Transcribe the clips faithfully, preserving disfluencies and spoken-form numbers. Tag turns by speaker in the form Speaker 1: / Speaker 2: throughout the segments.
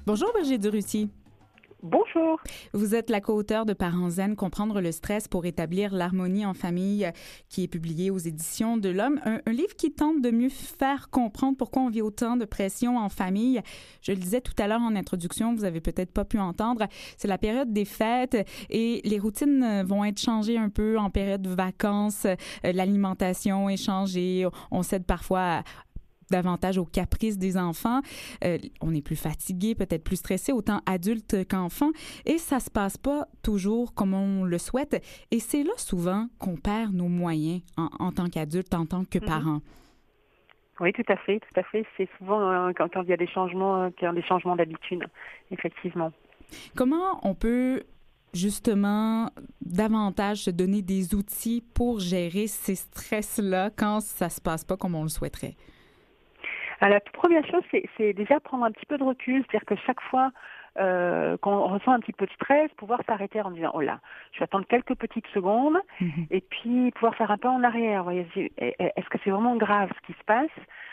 Speaker 1: Bonjour Brigitte Durutti.
Speaker 2: Bonjour.
Speaker 1: Vous êtes la co-auteure de Parents zen, Comprendre le stress pour établir l'harmonie en famille, qui est publié aux éditions de l'Homme. Un, un livre qui tente de mieux faire comprendre pourquoi on vit autant de pression en famille. Je le disais tout à l'heure en introduction, vous avez peut-être pas pu entendre, c'est la période des fêtes et les routines vont être changées un peu en période de vacances. L'alimentation est changée. On cède parfois à davantage aux caprices des enfants. Euh, on est plus fatigué, peut-être plus stressé, autant adulte qu'enfant. Et ça se passe pas toujours comme on le souhaite. Et c'est là souvent qu'on perd nos moyens en, en tant qu'adulte, en tant que parent.
Speaker 2: Mm-hmm. Oui, tout à fait, tout à fait. C'est souvent euh, quand, quand il y a des changements, euh, qu'il y a des changements d'habitude, effectivement.
Speaker 1: Comment on peut justement davantage se donner des outils pour gérer ces stress-là quand ça se passe pas comme on le souhaiterait?
Speaker 2: Alors, la toute première chose, c'est, c'est déjà prendre un petit peu de recul, c'est-à-dire que chaque fois euh, qu'on ressent un petit peu de stress, pouvoir s'arrêter en disant « Oh là, je vais attendre quelques petites secondes mm-hmm. » et puis pouvoir faire un pas en arrière. Voyez, est-ce que c'est vraiment grave ce qui se passe?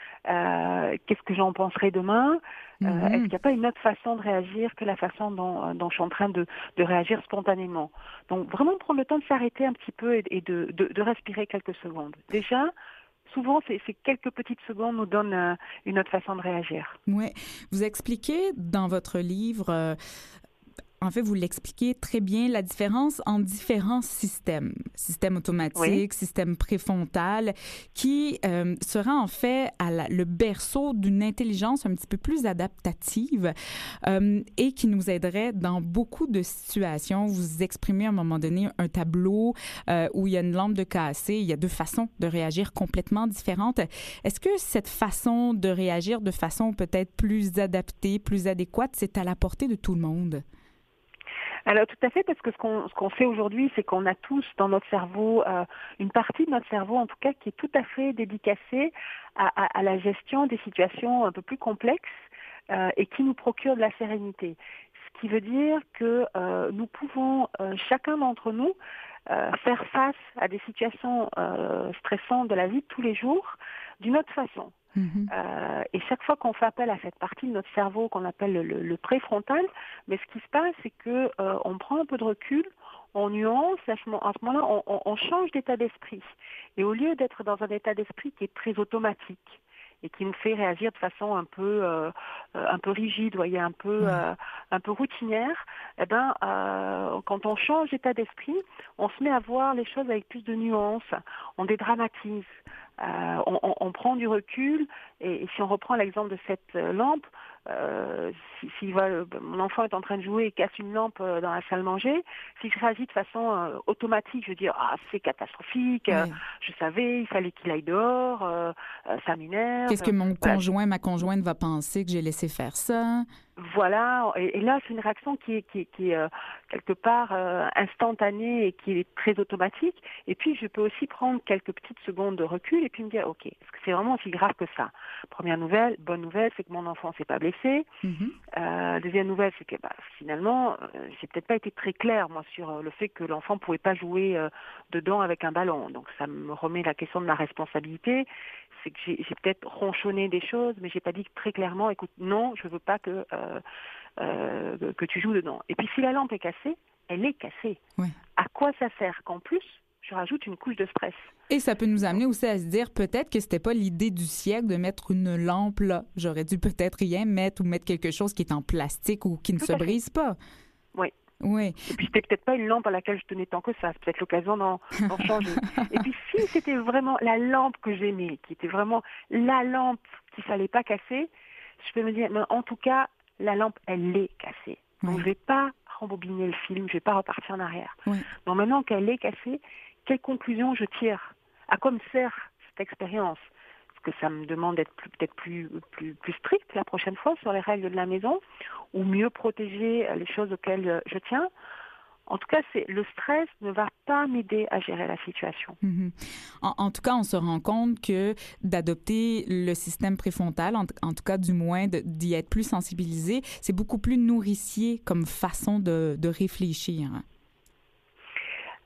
Speaker 2: Euh, qu'est-ce que j'en penserai demain? euh, mm-hmm. Est-ce qu'il n'y a pas une autre façon de réagir que la façon dont, dont je suis en train de, de réagir spontanément? Donc, vraiment prendre le temps de s'arrêter un petit peu et, et de, de, de respirer quelques secondes. Déjà, souvent, ces, ces quelques petites secondes nous donnent euh, une autre façon de réagir.
Speaker 1: Oui. Vous expliquez dans votre livre, euh, en fait, vous l'expliquez très bien, la différence entre différents systèmes. Système automatique, oui. Système préfrontal, qui euh, sera en fait à la, le berceau d'une intelligence un petit peu plus adaptative euh, et qui nous aiderait dans beaucoup de situations. Vous exprimez à un moment donné un tableau euh, où il y a une lampe de cassée. Il y a deux façons de réagir complètement différentes. Est-ce que cette façon de réagir de façon peut-être plus adaptée, plus adéquate, c'est à la portée de tout le monde?
Speaker 2: Alors tout à fait, parce que ce qu'on, ce qu'on sait aujourd'hui, c'est qu'on a tous dans notre cerveau, euh, une partie de notre cerveau en tout cas, qui est tout à fait dédicacée à, à, à la gestion des situations un peu plus complexes euh, et qui nous procure de la sérénité. Ce qui veut dire que euh, nous pouvons, euh, chacun d'entre nous, euh, faire face à des situations euh, stressantes de la vie de tous les jours d'une autre façon. Mmh. Euh, et chaque fois qu'on fait appel à cette partie de notre cerveau qu'on appelle le, le, le préfrontal, mais ce qui se passe, c'est que euh, on prend un peu de recul, on nuance, à ce, à ce moment-là, on, on, on change d'état d'esprit. Et au lieu d'être dans un état d'esprit qui est très automatique et qui nous fait réagir de façon un peu, euh, un peu rigide, voyez, un peu, mmh. euh, un peu routinière, eh ben, euh, quand on change d'état d'esprit, on se met à voir les choses avec plus de nuances, on dédramatise. Euh, on, on, on prend du recul et, et si on reprend l'exemple de cette euh, lampe, euh, si, si voilà, mon enfant est en train de jouer et casse une lampe euh, dans la salle manger, si je réagis de façon euh, automatique, je veux dire ah c'est catastrophique, oui. euh, je savais, il fallait qu'il aille dehors, euh, euh, ça m'énerve.
Speaker 1: Qu'est-ce que mon voilà. conjoint, ma conjointe va penser que j'ai laissé faire ça?
Speaker 2: Voilà, et, et là c'est une réaction qui est, qui est, qui est euh, quelque part euh, instantanée et qui est très automatique. Et puis je peux aussi prendre quelques petites secondes de recul et puis me dire ok, est-ce que c'est vraiment aussi grave que ça? Première nouvelle, bonne nouvelle, c'est que mon enfant s'est pas blessé. Mm-hmm. Euh, deuxième nouvelle, c'est que bah, finalement euh, j'ai peut-être pas été très claire moi sur euh, le fait que l'enfant pouvait pas jouer euh, dedans avec un ballon. Donc ça me remet la question de ma responsabilité. C'est que j'ai, j'ai peut-être ronchonné des choses, mais j'ai pas dit très clairement, écoute, non, je veux pas que euh, euh, que tu joues dedans. Et puis si la lampe est cassée, elle est cassée. Ouais. À quoi ça sert qu'en plus je rajoute une couche de stress?
Speaker 1: Et ça peut nous amener aussi à se dire peut-être que c'était pas l'idée du siècle de mettre une lampe là. J'aurais dû peut-être rien mettre ou mettre quelque chose qui est en plastique ou qui ne Tout se brise pas.
Speaker 2: Oui.
Speaker 1: Oui.
Speaker 2: Et puis, c'était peut-être pas une lampe à laquelle je tenais tant que ça. C'est peut-être l'occasion d'en, d'en changer. Et puis, si c'était vraiment la lampe que j'aimais, qui était vraiment la lampe qu'il fallait pas casser, je peux me dire, mais en tout cas, la lampe, elle est cassée. Donc, oui. je vais pas rembobiner le film, je vais pas repartir en arrière. Oui. Donc, maintenant qu'elle est cassée, quelle conclusion je tire? À quoi me sert cette expérience? Que ça me demande d'être plus, peut-être plus, plus, plus strict la prochaine fois sur les règles de la maison ou mieux protéger les choses auxquelles je tiens. En tout cas, c'est, le stress ne va pas m'aider à gérer la situation.
Speaker 1: Mm-hmm. En, en tout cas, on se rend compte que d'adopter le système préfrontal, en, en tout cas du moins de, d'y être plus sensibilisé, c'est beaucoup plus nourricier comme façon de, de réfléchir.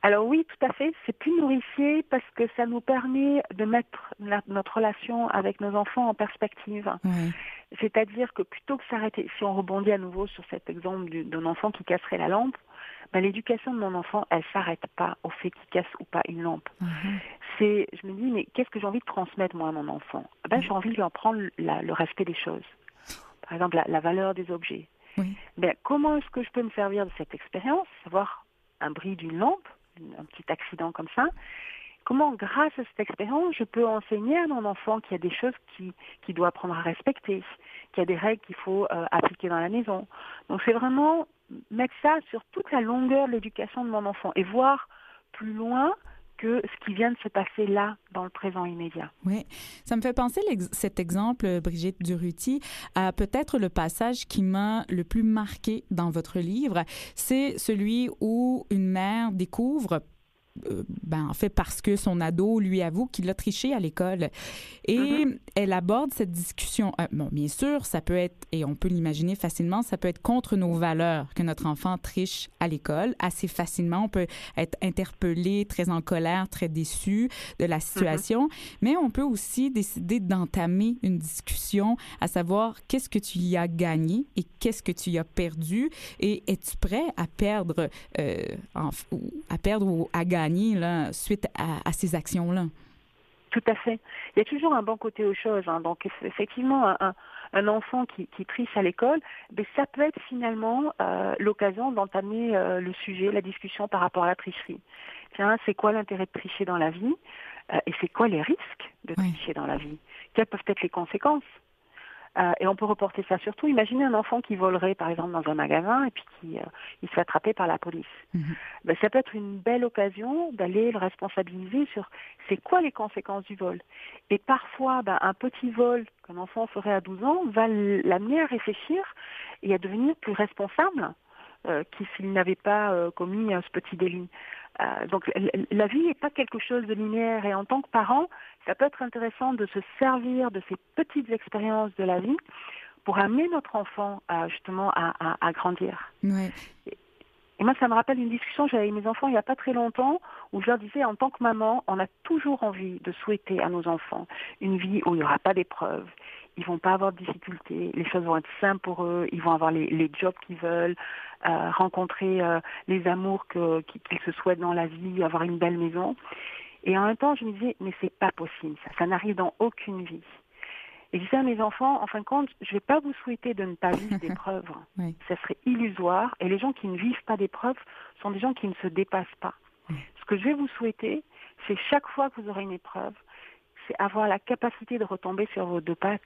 Speaker 2: Alors oui, tout à fait. C'est plus nourricier parce que ça nous permet de mettre la, notre relation avec nos enfants en perspective.
Speaker 1: Ouais.
Speaker 2: C'est-à-dire que plutôt que s'arrêter, si on rebondit à nouveau sur cet exemple du, d'un enfant qui casserait la lampe, ben, l'éducation de mon enfant, elle s'arrête pas au fait qu'il casse ou pas une lampe.
Speaker 1: Uh-huh.
Speaker 2: C'est, je me dis, mais qu'est-ce que j'ai envie de transmettre moi à mon enfant? Ben, j'ai envie de lui apprendre la, le respect des choses. Par exemple, la, la valeur des objets.
Speaker 1: Oui.
Speaker 2: Ben, comment est-ce que je peux me servir de cette expérience, savoir un bris d'une lampe, un petit accident comme ça, comment, grâce à cette expérience, je peux enseigner à mon enfant qu'il y a des choses qui, qu'il doit apprendre à respecter, qu'il y a des règles qu'il faut euh, appliquer dans la maison. Donc c'est vraiment mettre ça sur toute la longueur de l'éducation de mon enfant et voir plus loin que ce qui vient de se passer là, dans le présent immédiat.
Speaker 1: Oui, ça me fait penser l'ex- cet exemple, Brigitte Durruti, à peut-être le passage qui m'a le plus marqué dans votre livre. C'est celui où une mère découvre, euh, ben, en fait, parce que son ado lui avoue qu'il a triché à l'école. Et mm-hmm. elle aborde cette discussion. Euh, bon, bien sûr, ça peut être, et on peut l'imaginer facilement, ça peut être contre nos valeurs que notre enfant triche à l'école assez facilement. On peut être interpellé, très en colère, très déçu de la situation. Mm-hmm. Mais on peut aussi décider d'entamer une discussion, à savoir qu'est-ce que tu y as gagné et qu'est-ce que tu y as perdu. Et es-tu prêt à perdre, euh, en, à perdre ou à gagner là, suite à, à ces actions-là?
Speaker 2: Tout à fait. Il y a toujours un bon côté aux choses. Hein. Donc, effectivement, un, un enfant qui, qui triche à l'école, ben, ça peut être finalement euh, l'occasion d'entamer euh, le sujet, la discussion par rapport à la tricherie. Tiens, c'est quoi l'intérêt de tricher dans la vie euh, et c'est quoi les risques de
Speaker 1: oui.
Speaker 2: tricher dans la vie? Quelles peuvent être les conséquences? Euh, et on peut reporter ça surtout. Imaginez un enfant qui volerait, par exemple, dans un magasin et puis qui euh, il se fait attraper par la police. Mm-hmm. Ben, ça peut être une belle occasion d'aller le responsabiliser sur c'est quoi les conséquences du vol. Et parfois, ben, un petit vol qu'un enfant ferait à douze ans va l'amener à réfléchir et à devenir plus responsable euh, que s'il n'avait pas euh, commis euh, ce petit délit. Euh, donc la vie n'est pas quelque chose de linéaire et en tant que parent, ça peut être intéressant de se servir de ces petites expériences de la vie pour amener notre enfant à, justement à, à, à grandir.
Speaker 1: Ouais.
Speaker 2: Et, et moi, ça me rappelle une discussion que j'avais avec mes enfants il n'y a pas très longtemps où je leur disais, en tant que maman, on a toujours envie de souhaiter à nos enfants une vie où il n'y aura pas d'épreuves. Ils vont pas avoir de difficultés, les choses vont être simples pour eux, ils vont avoir les, les jobs qu'ils veulent, euh, rencontrer euh, les amours que, qu'ils se souhaitent dans la vie, avoir une belle maison. Et en même temps, je me disais, mais c'est pas possible, ça, ça n'arrive dans aucune vie. Et je disais à mes enfants, en fin de compte, je vais pas vous souhaiter de ne pas vivre d'épreuves. Oui. Ça serait illusoire. Et les gens qui ne vivent pas d'épreuves sont des gens qui ne se dépassent pas. Oui. Ce que je vais vous souhaiter, c'est chaque fois que vous aurez une épreuve, c'est avoir la capacité de retomber sur vos deux pattes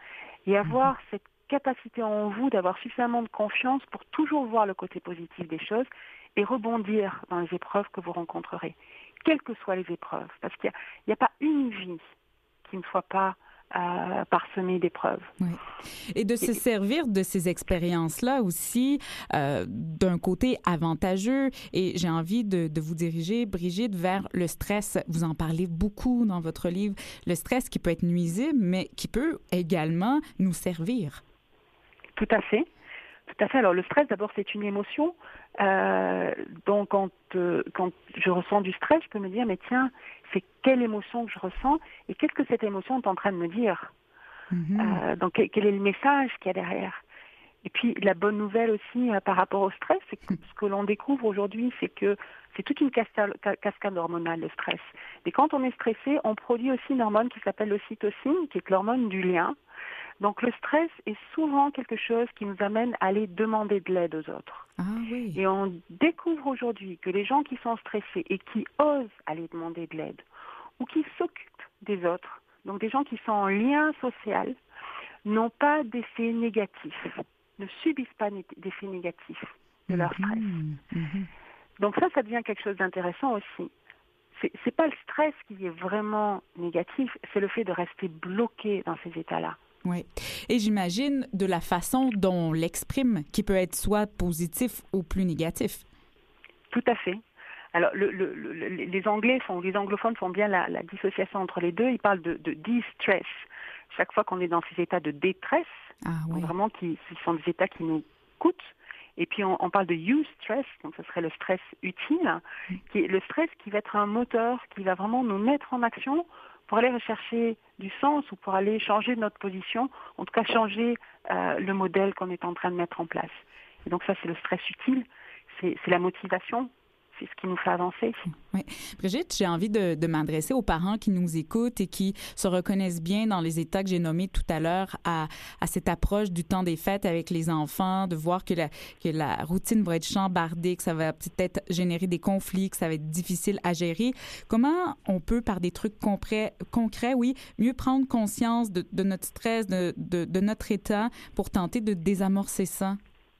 Speaker 2: et avoir mmh. cette capacité en vous d'avoir suffisamment de confiance pour toujours voir le côté positif des choses et rebondir dans les épreuves que vous rencontrerez, quelles que soient les épreuves. Parce qu'il n'y a, a pas une vie qui ne soit pas euh, parsemée d'épreuves.
Speaker 1: Oui. Et de se servir de ces expériences-là aussi euh, d'un côté avantageux. Et j'ai envie de, de vous diriger, Brigitte, vers le stress. Vous en parlez beaucoup dans votre livre. Le stress qui peut être nuisible, mais qui peut également nous servir.
Speaker 2: Tout à fait. Tout à fait. Alors, le stress, d'abord, c'est une émotion. Euh, donc, quand, euh, quand je ressens du stress, je peux me dire, mais tiens, c'est quelle émotion que je ressens et qu'est-ce que cette émotion est en train de me dire? Mm-hmm. euh, Donc, quel est le message qu'il y a derrière? Et puis, la bonne nouvelle aussi euh, par rapport au stress, c'est que ce que l'on découvre aujourd'hui, c'est que c'est toute une cascade, cascade hormonale, le stress. Et quand on est stressé, on produit aussi une hormone qui s'appelle l'ocytocine, qui est l'hormone du lien. Donc, le stress est souvent quelque chose qui nous amène à aller demander de l'aide aux autres.
Speaker 1: Ah, oui.
Speaker 2: Et on découvre aujourd'hui que les gens qui sont stressés et qui osent aller demander de l'aide ou qui s'occupent des autres, donc des gens qui sont en lien social, n'ont pas d'effets négatifs, ne subissent pas d'effets négatifs de leur stress. Mm-hmm. Mm-hmm. Donc ça, ça devient quelque chose d'intéressant aussi. C'est, c'est pas le stress qui est vraiment négatif, c'est le fait de rester bloqué dans ces états-là.
Speaker 1: Oui. Et j'imagine de la façon dont on l'exprime, qui peut être soit positif ou plus négatif.
Speaker 2: Tout à fait. Alors, le, le, le, les Anglais font, les anglophones font bien la, la dissociation entre les deux. Ils parlent de, de de-stress. Chaque fois qu'on est dans ces états de détresse,
Speaker 1: ah, oui.
Speaker 2: vraiment qui, qui sont des états qui nous coûtent, Et puis on, on parle de use stress, donc ce serait le stress utile, qui est le stress qui va être un moteur, qui va vraiment nous mettre en action pour aller rechercher du sens ou pour aller changer notre position, en tout cas changer euh, le modèle qu'on est en train de mettre en place. Et donc ça, c'est le stress utile, c'est, c'est la motivation. C'est ce qui nous fait avancer.
Speaker 1: Oui. Brigitte, j'ai envie de, de m'adresser aux parents qui nous écoutent et qui se reconnaissent bien dans les états que j'ai nommés tout à l'heure à, à cette approche du temps des fêtes avec les enfants, de voir que la, que la routine va être chambardée, que ça va peut-être générer des conflits, que ça va être difficile à gérer. Comment on peut, par des trucs concrets, concrets oui, mieux prendre conscience de, de notre stress, de, de, de notre état pour tenter de désamorcer ça?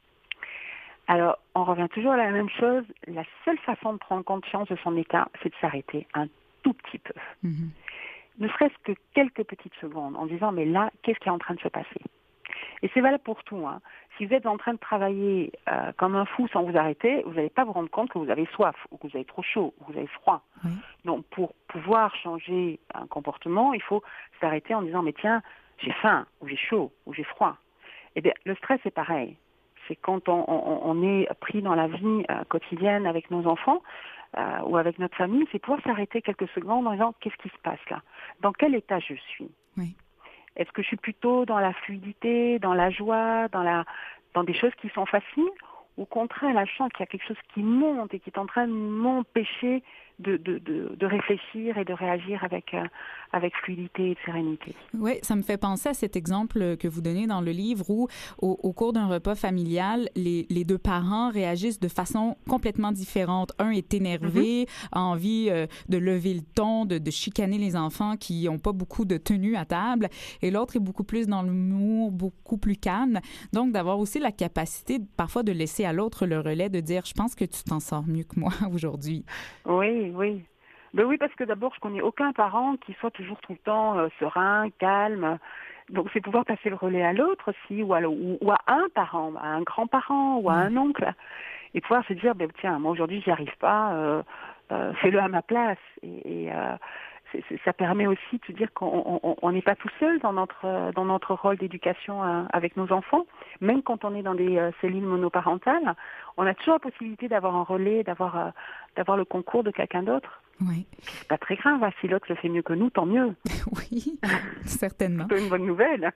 Speaker 2: Alors, on revient toujours à la même chose. La seule façon de prendre conscience de son état, c'est de s'arrêter un tout petit peu. Mm-hmm. Ne serait-ce que quelques petites secondes en disant, mais là, qu'est-ce qui est en train de se passer? Et c'est valable pour tout. Hein. Si vous êtes en train de travailler euh, comme un fou sans vous arrêter, vous n'allez pas vous rendre compte que vous avez soif, ou que vous avez trop chaud, ou que vous avez froid. Mm-hmm. Donc, pour pouvoir changer un comportement, il faut s'arrêter en disant, mais tiens, j'ai faim, ou j'ai chaud, ou j'ai froid. Eh bien, le stress, c'est pareil. C'est quand on, on, on est pris dans la vie euh, quotidienne avec nos enfants euh, ou avec notre famille, c'est pouvoir s'arrêter quelques secondes en disant qu'est-ce qui se passe là? Dans quel état je suis? Oui. Est-ce que je suis plutôt dans la fluidité, dans la joie, dans, la, dans des choses qui sont faciles? Au contraire, là, je sens qu'il y a quelque chose qui monte et qui est en train de m'empêcher de, de, de, de réfléchir et de réagir avec, euh, avec fluidité et de sérénité.
Speaker 1: Oui, ça me fait penser à cet exemple que vous donnez dans le livre où, au, au cours d'un repas familial, les, les deux parents réagissent de façon complètement différente. Un est énervé, mm-hmm. a envie euh, de lever le ton, de, de chicaner les enfants qui n'ont pas beaucoup de tenue à table, et l'autre est beaucoup plus dans l'humour, beaucoup plus calme. Donc, d'avoir aussi la capacité parfois de laisser à l'autre le relais, de dire « je pense que tu t'en sors mieux que moi aujourd'hui ».
Speaker 2: Oui. Oui, ben oui, parce que d'abord, je connais aucun parent qui soit toujours tout le temps euh, serein, calme. Donc, c'est pouvoir passer le relais à l'autre aussi, ou à, ou, ou à un parent, à un grand-parent, ou à un oncle, et pouvoir se dire, ben tiens, moi aujourd'hui, j'y arrive pas, euh, euh, fais-le à ma place. Et, et euh, c'est, c'est, ça permet aussi de se dire qu'on n'est pas tout seul dans notre dans notre rôle d'éducation euh, avec nos enfants. Même quand on est dans des euh, cellules monoparentales, on a toujours la possibilité d'avoir un relais, d'avoir euh, d'avoir le concours de quelqu'un d'autre.
Speaker 1: Oui.
Speaker 2: C'est pas très grave. Si l'autre le fait mieux que nous, tant mieux.
Speaker 1: Oui, certainement.
Speaker 2: C'est une bonne nouvelle.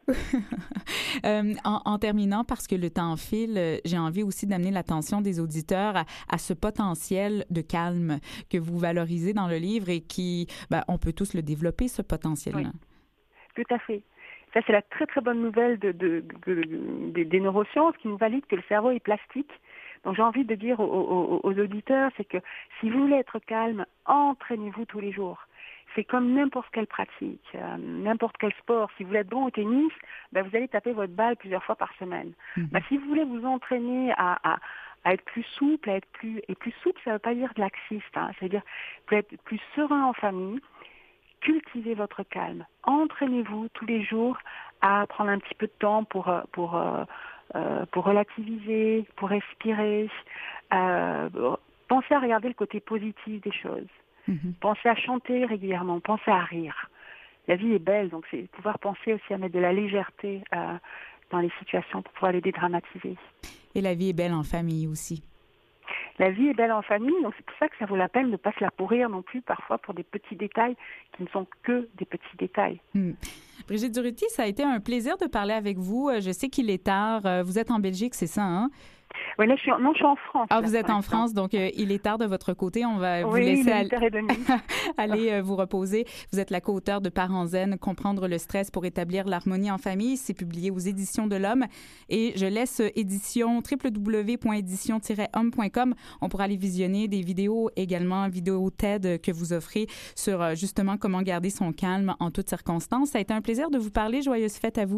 Speaker 1: euh, en, en terminant, parce que le temps file, j'ai envie aussi d'amener l'attention des auditeurs à, à ce potentiel de calme que vous valorisez dans le livre et qui, ben, on peut tous le développer, ce potentiel-là.
Speaker 2: Oui. Tout à fait. Ça, c'est la très, très bonne nouvelle de, de, de, de, de, des neurosciences qui nous valide que le cerveau est plastique. Donc, j'ai envie de dire aux, aux, aux auditeurs, c'est que si vous voulez être calme, entraînez-vous tous les jours. C'est comme n'importe quelle pratique, euh, n'importe quel sport. Si vous voulez être bon au tennis, ben, vous allez taper votre balle plusieurs fois par semaine. Mm-hmm. Ben, si vous voulez vous entraîner à, à, à être plus souple, à être plus... Et plus souple, ça ne veut pas dire de laxiste. Hein, c'est-à-dire être plus serein en famille. Cultivez votre calme. Entraînez-vous tous les jours à prendre un petit peu de temps pour... pour euh, Euh, pour relativiser, pour respirer. Euh, pensez à regarder le côté positif des choses. Mm-hmm. Pensez à chanter régulièrement, pensez à rire. La vie est belle, donc c'est pouvoir penser aussi à mettre de la légèreté euh, dans les situations pour pouvoir les dédramatiser.
Speaker 1: Et la vie est belle en famille aussi.
Speaker 2: La vie est belle en famille, donc c'est pour ça que ça vaut la peine de ne pas se la pourrir non plus, parfois pour des petits détails qui ne sont que des petits détails.
Speaker 1: Mm. Brigitte Durruty, ça a été un plaisir de parler avec vous. Je sais qu'il est tard. Vous êtes en Belgique, c'est ça, hein?
Speaker 2: Oui, là, je suis en, non, je suis en France.
Speaker 1: Ah,
Speaker 2: là,
Speaker 1: vous êtes en France, donc euh, il est tard de votre côté. On va
Speaker 2: oui,
Speaker 1: vous laisser
Speaker 2: al-
Speaker 1: aller euh, vous reposer. Vous êtes la co-auteure de Parents zen, Comprendre le stress pour établir l'harmonie en famille. C'est publié aux Éditions de l'Homme. Et je laisse édition w w w point édition tiret homme point com. On pourra aller visionner des vidéos également, vidéos TED que vous offrez sur euh, justement comment garder son calme en toutes circonstances. Ça a été un plaisir de vous parler. Joyeuse fête à vous.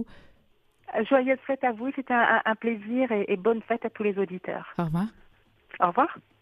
Speaker 2: Joyeuse fête à vous, c'était un, un plaisir et, et bonne fête à tous les auditeurs.
Speaker 1: Au revoir.
Speaker 2: Au revoir.